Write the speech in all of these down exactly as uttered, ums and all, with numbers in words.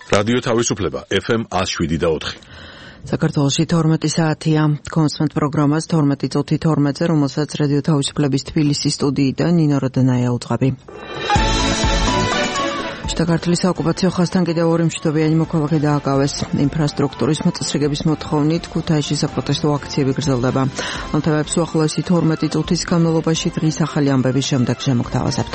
რადიო თავისუფლება ეფ ემ one oh seven და four. საქართველოში თორმეტი საათია. კონსმენტ პროგრამას თორმეტი წუთი თორმეტზე, რომელსაც რადიო თავისუფლების თბილისის სტუდიიდან ნინო როდანაია უძღვები. შტაკარტლის საოკუპაციო ხაზთან კიდევ ორი მშვიდობიანი მოქალაქე დააკავეს. ინფრასტრუქტურის მოწესრიგების მოთხოვნით ქუთაისში საპროტესტო აქციები გრძელდება. ამ თემებს უახლოესი თორმეტი წუთის განმავლობაში დღის ახალი ამბების შემდეგ შემოგთავაზებთ.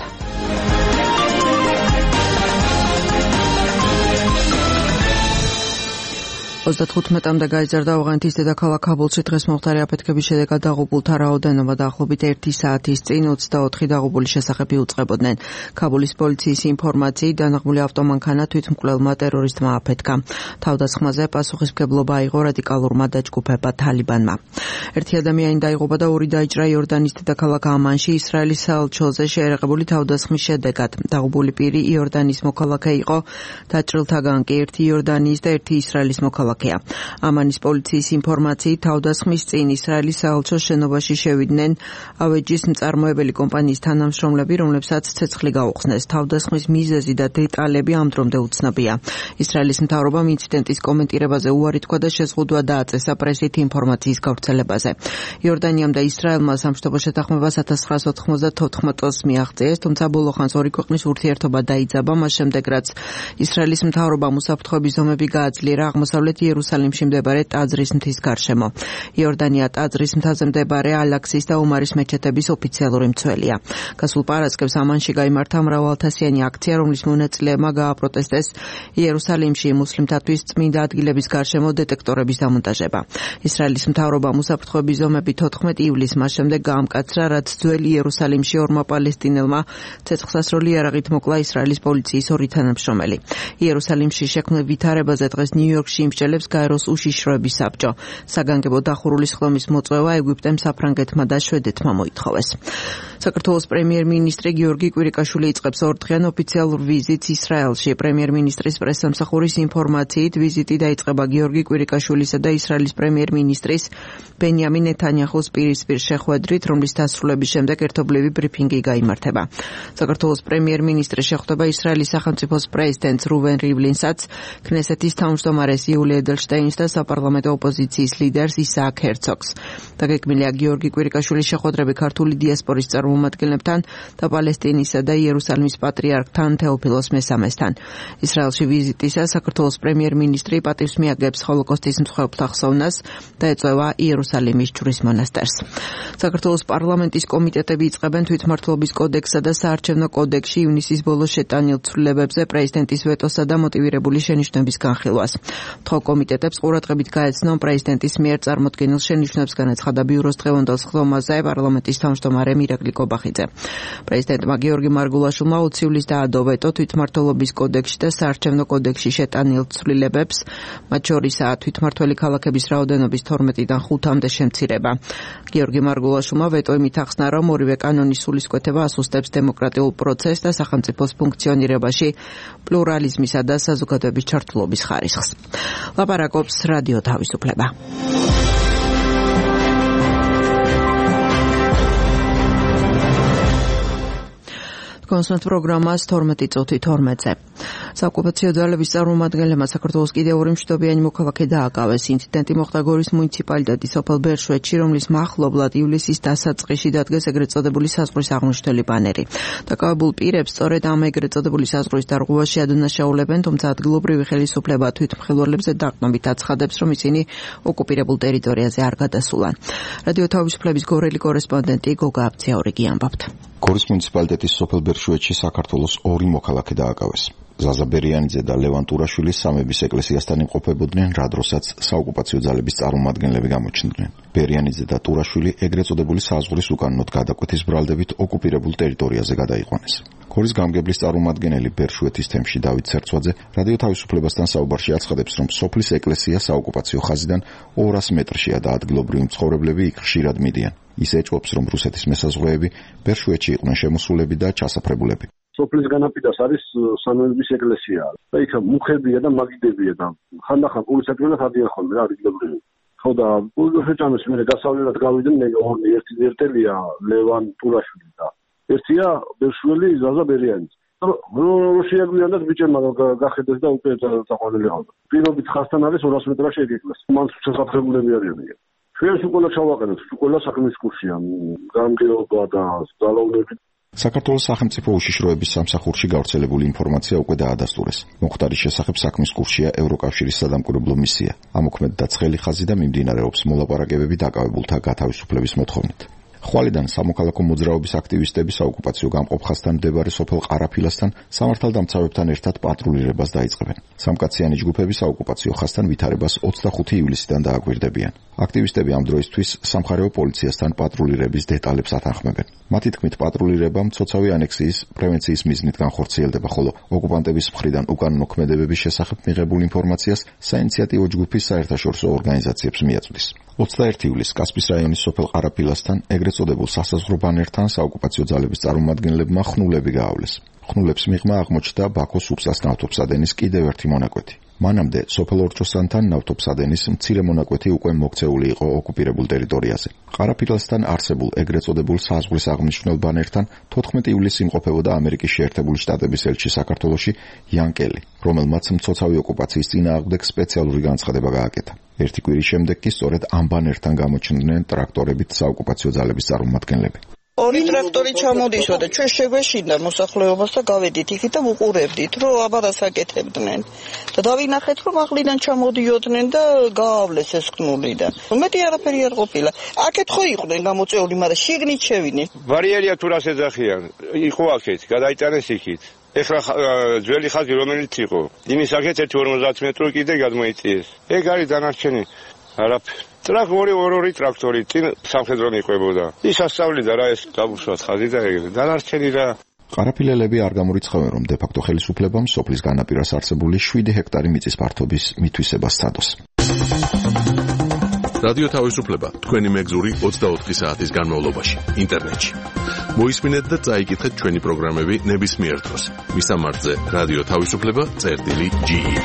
ოცდათხუთმეტამდე გაიზარდა ავღანეთის დედაქალაქ ქაბულში დღეს მომხდარი აფეთქების შედეგად დაღუპულთა რაოდენობა დაახლოებით ერთი საათის წინ ოცდაოთხი დაღუპულის შესახებ იუწყებოდნენ. ქაბულის პოლიციის ინფორმაციით დანაღმული ავტომანქანა თვითმკვლელმა ტერორისტმა აფეთქა. თავდასხმაზე პასუხისმგებლობა აიღო რადიკალურმა დაჯგუფება თალიბანმა. ერთი ადამიანი დაიღუპა და ორი დაიჭრა იორდანის დედაქალაქ ამანში ისრაელის საელჩოზე შეერეღებული თავდასხმის შედეგად. დაღუპული პირი იორდანის მოქალაქე იყო, დაჭრილთაგან კი ერთი იორდანიის და ერთი ისრაელის მოქალაქე. ამანის პოლიციის ინფორმაციით თავდასხმის წინ ისრაელის საელჩოს შენობაში შევიდნენ ავეჯის მწარმოებელი კომპანიის თანამშრომლები, რომლებსაც ცეცხლი გაუხსნეს. თავდასხმის მიზეზი და დეტალები ამ დრომდე უცნობია. ისრაელის მთავრობამ ინციდენტის კომენტირებაზე უარი თქვა და შეზღუდვა დააწესა პრესით ინფორმაციის გავრცელებაზე. იორდანიამ და ისრაელმა სამშვიდობო შეთანხმებას ათას ცხრაას ოთხმოცდათოთხ წელს მიაღწიეს, თუმცა ბოლო ხანს ორი ქვეყნის ურთიერთობა დაიძაბა, მას შემდეგ რაც ისრაელის მთავრობამ უსაფრთხოების ზომები გააძლიერა აღმოსავლეთ იერუსალიმში მდებარე ტაძრის მთის გარშემო. იორდანია ტაძრის მთაზე მდებარე ალაქსის და უმარის მეჩეთების ოფიციალური მცველია. გასულ პარასკევს ამანში გაიმართა მრავალთასიანი აქცია, რომლის მონაწილეებმა გააპროტესტეს იერუსალიმში მუსლიმთათვის წმინდა ადგილების გარშემო დეტექტორების დამონტაჟება. ისრაელის მთავრობამ უსაფრთხოების ზომები თოთხმეტ ივლისს მას შემდეგ გაამკაცრა, რაც ძველ იერუსალიმში ორმა პალესტინელმა ცეცხლსასროლი იარაღით მოკლა ისრაელის პოლიციის ორი თანამშრომელი. იერუსალიმში შექმნილ ვითარებაზე დღეს ნიუ-იორკში იმსჯელებს გაეროს უშიშროების საბჭო. საგანგებო დახურულის ხდომის მოწვევა ეგვიპტემ, საფრანგეთმა და შვედეთმა მოითხოვეს. საქართველოს პრემიერ-მინისტრი გიორგი კვირიკაშვილი იწყებს ორდღიან ოფიციალურ ვიზიტს ისრაელში. პრემიერ-მინისტრის პრესსამსახურის ინფორმაციით ვიზიტი დაიწყება გიორგი კვირიკაშვილისა და ისრაელის პრემიერ-მინისტრის ბენიამინ ნეთანიაჰუს პირისპირ შეხვედრით, რომლის დასრულების შემდეგ ერთობლივი ბრიფინგი გაიმართება. საქართველოს პრემიერ-მინისტრი შეხვდება ისრაელის სახელმწიფოს პრეზიდენტს რუვენ რივლინსაც, ქნესეთის თავმჯდომარეს იული ედელშტეინს და საპარლამენტო ოპოზიციის ლიდერს ისააკ ჰერცოგს. დაგეგმილია გიორგი კვირიკაშვილის შეხვედრები ქართული დიასპორის წარმომადგენლებთან და პალესტინისა და იერუსალიმის პატრიარქთან თეოფილოს მესამესთან. ისრაელში ვიზიტისას საქართველოს პრემიერ-მინისტრი პატივს მიაგებს ჰოლოკოსტის მსხვერპლთა ხსოვნას და ეწევა იერუსალიმის ჯვრის მონასტერს. საქართველოს პარლამენტის კომიტეტები იწყებენ თვითმმართველობის კოდექსსა და საარჩევნო კოდექსში ივნისის ბოლოს შეტანილ ცვლილებებზე პრეზიდენტის ვეტოსა და მოტივირებული შენიშვნების განხილვას. თო კომიტეტებს ყურადღებით გაეცნონ პრეზიდენტის მიერ წარმოდგენილ შენიშვნებს, განაცხადა ბიუროს დღევანდელ სხდომაზე პარლამენტის თავმჯდომარე მირაკლი კობახიძე. პრეზიდენტმა გიორგი მარგულაშვილმა ოცი ივლისს დაადო ვეტო თვითმმართველობის კოდექსში და საარჩევნო კოდექსში შეტანილ ცვლილებებს, მათ შორისაა თვითმმართველი ქალაქების რაოდენობის თორმეტიდან ხუთამდე შემცირება. გიორგი მარგულაშვილმა ვეტო იმით ახსნა, რომ ორივე კანონის სულისკვეთება ასუსტებს დემოკრატიულ პროცესს და სახელმწიფოს ფუნქციონირებაში პლურალიზმისა და საზოგადოების ჩართულობის ხარისხს. ლაპარაკობს რადიო თავისუფლება. კონსმენტ პროგრამას თორმეტი წუთი თორმეტზე. საოკუპაციო ძალების წარმომადგენლებმა საქართველოს კიდევ ორი მშვიდობიანი მოქალაქე დააკავეს. ინციდენტი მოხდა გორის მუნიციპალიტეტის სოფელ ბერშვეთში, რომლის მახლობლად ივლისის დასაწყისში დადგეს ეგრეთ წოდებული საზღვრის აღმოჩნელი ბანერი. დაკავებულ პირებს სწორედ ამ ეგრეთ წოდებული საზღვრის დარღვევაში ადანაშაულებენ, თუმცა ადგილობრივი ხელისუფლება თვითმხილველებზე დაყრდნობით აცხადებს, რომ ისინი ოკუპირებულ ტერიტორიაზე არ გადასულან. რადიო თავისუფლების გორელი კორესპონდენტი გოგა აბციაურიგი ამბობთ. გორის მუნიციპალიტეტის სოფელ ბერშვეთში საქართველოს ორი მოქალაქე დააკავეს. ზაზა ბერიანიძე და ლევან ტურაშვილი სამების ეკლესიასთან იმყოფებოდნენ, რა დროსაც საოკუპაციო ძალების წარმომადგენლები გამოჩნდნენ. ბერიანიძე და ტურაშვილი ეგრეთ წოდებული საზღვრის უკანონოდ გადაკვეთის ბრალდებით ოკუპირებულ ტერიტორიაზე გადაიყვანეს. გორის გამგებლის წარმომადგენელი ბერშვეთის თემში დავით ცერცვაძე რადიო თავისუფლებასთან საუბარში აცხადებს, რომ სოფლის ეკლესია საოკუპაციო ხაზიდან ორას მეტრშია და ადგილობრივი მცხოვრებლები იქ ხშირად მიდიან. ის ეჭვობს, რომ რუსეთის მესაზღვრეები ბერშვეთში იყვნენ შემოსულები და ჩასაფრებულები. სოფლის განაპირას არის სამების ეკლესია და იქ მუხებია და მაგიდებია და ხანდახან პოლიციასთან ხადიან ხოლმე რა ადგილობრივი. ხო და შეჭამეს მე დასავლეთად გავიდნენ მე ორი ერთი ერთელია ლევან ტურაშვილი და ერთია ბერშველი ზაზა ბერიანიძე. რომ შეგვიანდა ბიჭებმა გახედეს და უკვე წაყვანილი ჰყავდა. პირობით ხასთან არის ორას მეტრაში ეგეკლას. მან შესაძლებელები არიან. ჩვენ სკოლა ჩავაყენეთ, სკოლა საქმის კურსია, გამგეობა და ძალაუნები. საქართველოს სახელმწიფო უშიშროების სამსახურში გავრცელებული ინფორმაცია უკვე დაადასტურეს. მოხდარის შესახებ საქმის კურსია ევროკავშირის სადამკვირვებლო მისია. ამოქმედ დაცხელი ხაზი და მიმდინარეობს მოლაპარაკებები დაკავებულთა გათავისუფლების მოთხოვნით. ხვალიდან სამოქალაქო მოძრაობის აქტივისტები საოკუპაციო გამყოფხასთან მდებარე სოფელ ყარაფილასთან სამართალდამცავებთან ერთად პატრულირებას დაიწყებენ. სამკაციანი ჯგუფები საოკუპაციო ხასთან ვითარებას ოცდახუთი ივლისიდან დააკვირდებიან. აქტივისტები ამ დროისთვის სამხარეო პოლიციასთან პატრულირების დეტალებს ათანხმებენ. მათი თქმით, პატრულირება მცოცავი ანექსიის პრევენციის მიზნით განხორციელდება, ხოლო ოკუპანტების მხრიდან უკანონო ქმედებების შესახებ მიღებულ ინფორმაციას საინიციატივო ჯგუფის საერთაშორისო ორგანიზაციებს მიაწვდის. ოცდაერთი ივლისს კასპის რაიონის სოფელ ყარაფილასთან ეგრეთ წოდებულ სასაზღვრო ბანერთან საოკუპაციო ძალების წარმომადგენლებმა ხნულები გაავლეს. ხნულებს მიღმა აღმოჩნდა ბაქოს უბსას ნავთობსადენის კიდევ ერთი მონაკვეთი. მანამდე სოფელ ორჭოსანთან ნავთობსადენის მცირე მონაკვეთი უკვე მოქცეული იყო ოკუპირებულ ტერიტორიაზე. ყარაფილასთან არსებულ ეგრეთ წოდებულ საზღვრის აღმნიშვნელ ბანერთან თოთხმეტი ივლისს იმყოფებოდა ამერიკის შეერთებული შტატების ელჩი საქართველოში იან კელი, რომელმაც მცოცავი ოკუპაციის წინააღმდეგ სპეციალური განცხადება გააკეთა. ერთი კვირის შემდეგ კი სწორედ ამ ბანერთან გამოჩნდნენ ტრაქტორებით საოკუპაციო ძალების წარმომადგენლები. ორი ტრაქტორი ჩამოდიშვა და ჩვენ შეგვეშინდა მოსახლეობას და გავედით იქით და ვუყურებდით, რომ აბარას აკეთებდნენ. და დავინახეთ, რომ ახლიდან ჩამოდიოდნენ და გაავლეს ეს ხნული და მეტი არაფერი არ ყოფილა. აქეთ ხო იყვნენ გამოწეული, მაგრამ შიგნით შევიდნენ. ბარიერია თუ რას ეძახიან, იყო აქეთ, გადაიტანეს იქით. ეხლა ძველი ხაზი რომელიც იყო, იმის აქეთ ერთი ორმოცდაათ მეტრი კიდე გადმოიწიეს. ეგ არის დანარჩენი არაფერი. ტრაქტორი ორი ტრაქტორი წინ სამხედრო მიყვებოდა. ის ასწავლიდა რა ეს გაბუშვა ხაზი და ეგრე. დანარჩენი რა. ყარაფილელები არ გამორიცხავენ, რომ დე-ფაქტო ხელისუფლებამ სოფლის განაპირას არსებული შვიდი ჰექტარი მიწის ფართობის მითვისებას სცადოს. რადიო თავისუფლება თქვენი მეგზური ოცდაოთხი საათის განმავლობაში ინტერნეტში. მოისმინეთ და წაიკითხეთ ჩვენი პროგრამები ნებისმიერ დროს. მისამართზე რადიო თავისუფლება წერტილი ჯი ი.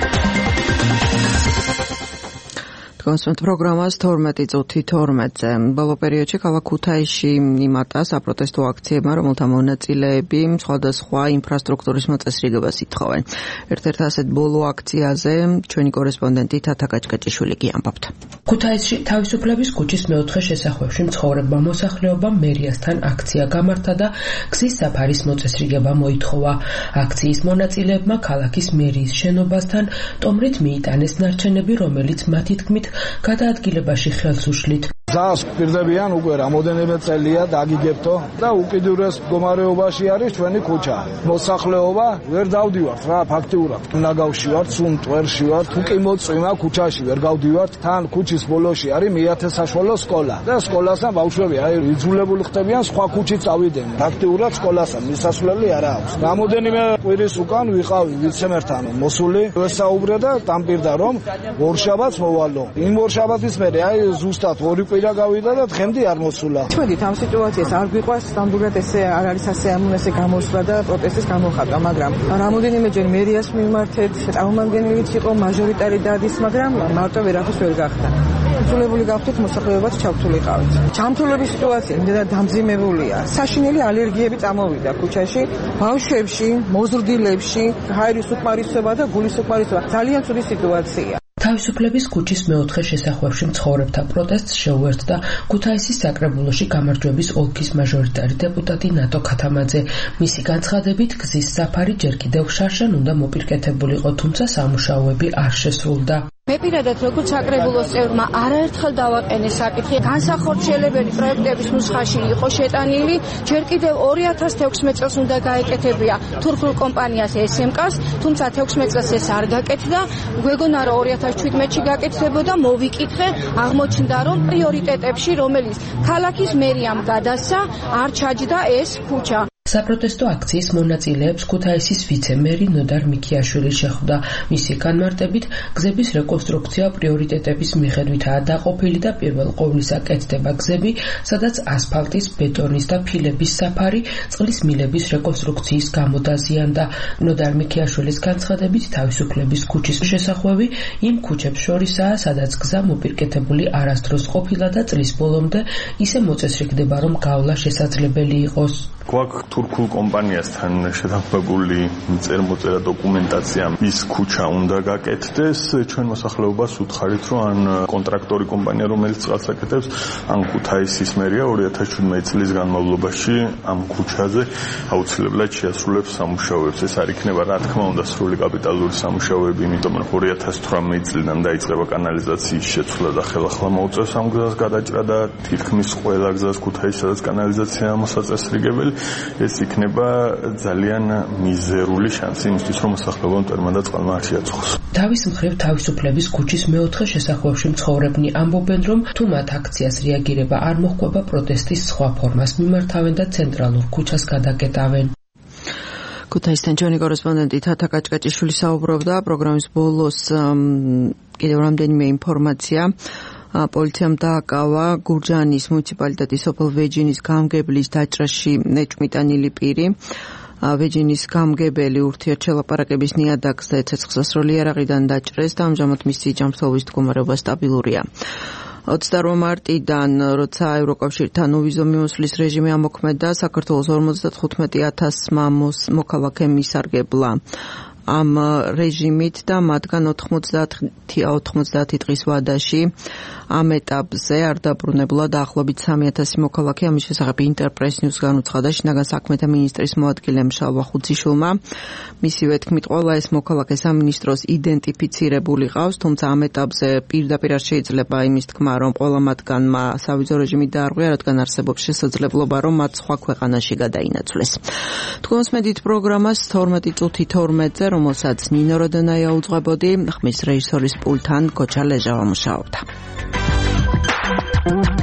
კონსვენტ პროგრამას თორმეტი წუთი თორმეტზე. ბოლო პერიოდში ქალაქ ქუთაისში იმატა საპროტესტო აქციებმა, რომელთა მონაწილეები სხვადასხვა ინფრასტრუქტურის მოწესრიგებას ითხოვენ. ერთ-ერთ ასეთ ბოლო აქციაზე ჩვენი კორესპონდენტი თათა კაჭკაჭიშვილი კი ამბობთ. ქუთაისში თავისუფლების ქუჩის მეოთხე შესახვევში მცხოვრებმა მოსახლეობამ მერიასთან აქცია გამართა და გზის საფარის მოწესრიგება მოითხოვა. აქციის მონაწილეებმა ქალაქის მერიის შენობასთან ტომრით მიიტანეს ნარჩენები, რომელიც მათი თქმით გადაადგილებაში ხელს უშლით. ზას პირდებიან უკვე რამოდენიმე წელია დაგიგებთო და უკიდურეს მდგომარეობაში არის ჩვენი ქუჩა. მოსახლეობა ვერ დავდივართ რა ფაქტიურად. უნდა გავშივართ, სულ მტვერში ვართ, თუ კი მოწვიმა ქუჩაში ვერ გავდივართ. თან ქუჩის ბოლოში არის მეათე საშუალო სკოლა და სკოლასთან ბავშვები აი იძულებული ხდებიან სხვა ქუჩით წავიდნენ. ფაქტიურად სკოლასთან მისასვლელი არ აქვს. რამოდენიმე კვირის უკან ვიყავი ვიცემერთან მოსული, ვესაუბრე და დამპირდა რომ ორშაბათს მოვალო. იმ ორშაბათის მერე აი ზუსტად ორი კვირა გავიდა და დღემდე არ მოსულა. ჩვენით ამ სიტუაციას არ გვიყვარს, ნამდვილად ესე არ არის ასეამუნესე გამოსვლა და პროტესტის გამოხატვა, მაგრამ რამოდენიმეჯერ მერიას მიმართეთ, წარმომადგენლიც იყო მაჟორიტარი დადის, მაგრამ მარტო ვერაფერს ვერ გახდა. იძულებული გავხდით მოსახლეობაც ჩავთვლილიყავით. ჩამთვლილების სიტუაცია იმდენად დამძიმებულია. საშინელი ალერგიები წამოვიდა ქუჩაში, ბავშვებში, მოზრდილებში, ჰაერის უკმარისობა და გულის უკმარისობა. ძალიან ცუდი სიტუაცია. თავისუფლების ქუჩის მეოთხე შესახვევში მცხოვრებთა პროტესტს შეუერთდა ქუთაისის საკრებულოში გამარჯვების ოლქის მაჟორიტარი დეპუტატი ნატო ქათამაძე. მისი განცხადებით, გზის საფარი ჯერ კიდევ შარშან უნდა მოპირკეთებულიყო, თუმცა სამუშაოები არ შესრულდა. მე პირადად როგორც საკრებულოს წევრმა არაერთხელ დავაყენე საკითხი, განსახორციელებელი პროექტების ნუსხაში იყო შეტანილი, ჯერ კიდევ ორი ათას თექვსმეტ წელს უნდა გაეკეთებია თურქულ კომპანიას ეს ემ კას, თუმცა თექვსმეტ წელს ეს არ გაკეთდა, გვეგონა რომ ორი ათას შვიდმეტში გაკეთდებოდა, მოვიკითხე, აღმოჩნდა რომ პრიორიტეტებში, რომელიც ქალაქის მერიამ გადასცა, არ ჩაჯდა ეს ქუჩა. საპროტესტო აქციის მონაწილეებს ქუთაისის ვიცე-მერი ნოდარ მიქიაშვილი შეხვდა. მისი განმარტებით, გზების რეკონსტრუქცია პრიორიტეტების მიხედვითაა დაყოფილი და პირველ ყოვლისა კეთდება გზები, სადაც ასფალტის, ბეტონის და ფილების საფარი წყლის მილების რეკონსტრუქციის გამო დაზიანდა. ნოდარ მიქიაშვილის განცხადებით, თავისუფლების ქუჩის შესახვევი იმ ქუჩებს შორისაა, სადაც გზა მოპირკეთებული არასდროს ყოფილა და წლის ბოლომდე ისე მოწესრიგდება, რომ გავლა შესაძლებელი იყოს. გვაქვს თურქულ კომპანიასთან შეთანხმებული წერმოწერა დოკუმენტაცია, ის ქუჩა უნდა გაკეთდეს. ჩვენ მოსახლეობას უთხარით, რომ ან კონტრაქტორი კომპანია, რომელიც წყალს აკეთებს, ან ქუთაისის მერია ორი ათას შვიდმეტი წლის განმავლობაში ამ ქუჩაზე აუცილებლად შეასრულებს სამუშაოებს. ეს არ იქნება, რა თქმა უნდა, სრული კაპიტალური სამუშაოები, იმიტომ რომ ორი ათას თვრამეტი წლიდან დაიწყება კანალიზაციის შეცვლა და ხელახლა მოუწევს ამ გზას გადაჭრა და თითქმის ყველა გზას ქუთაისში, სადაც კანალიზაციაა მოსაწესრიგებელი, ეს იქნება ძალიან მიზერული შანსი იმისთვის, რომ მოსახლეობა მტერმა და წყალმა არ შეაწყოს. თავის მხრივ თავისუფლების ქუჩის მეოთხე შესახვევში მცხოვრებნი ამბობენ, რომ თუ მათ აქციას რეაგირება არ მოჰყვება, პროტესტის სხვა ფორმას მიმართავენ და ცენტრალურ ქუჩას გადაკეტავენ. ქუთაისთან ჩვენი კორესპონდენტი თათა კაჭკაჭიშვილი საუბრობდა. პროგრამის ბოლოს კიდევ რამდენიმე ინფორმაცია. პოლიციამ დააკავა გურჯაანის მუნიციპალიტეტის სოფელ ვეჯინის გამგებლის დაჭრაში ნეჭმიტანილი პირი. ვეჯინის გამგებელი ურთიერთშელაპარაკების ნიადაგს და ცეცხლსასროლი იარაღიდან დაჭრეს და ამჟამად მისი ჯანმრთელობის მდგომარეობა სტაბილურია. ოცდაორ მარტიდან, როცა ევროკავშირთან უვიზო მიმოსვლის რეჟიმი ამოქმედა, საქართველოს ორმოცდათხუთმეტი ათასმა მოქალაქე მისარგებლა ამ რეჟიმით და მათგან ოთხმოცდაათი დღის ვადაში ამ ეტაპზე არ დაბრუნებულა დაახლოებით სამი ათასი მოქალაქე. ამის შესახებ ინტერპრეს ნიუს განუცხადა შინაგან საქმეთა მინისტრის მოადგილემ შალვა ხუციშვილმა. მისივე თქმით, ყველა ეს მოქალაქე სამინისტროს იდენტიფიცირებული ყავს, თუმცა ამ ეტაპზე პირდაპირ არ შეიძლება იმის თქმა, რომ ყველა მათგანმა სავიზო რეჟიმი დაარღვია, რადგან არსებობს შესაძლებლობა, რომ მათ სხვა ქვეყანაში გადაინაცვლეს. თქვენს მედით პროგრამას თორმეტი წუთი თორმეტზე, რომელსაც ნინო როდონაია უძღვებოდი, ხმის რეჟისორის პულტთან გოჩა ლეჟავა მუშაობდა.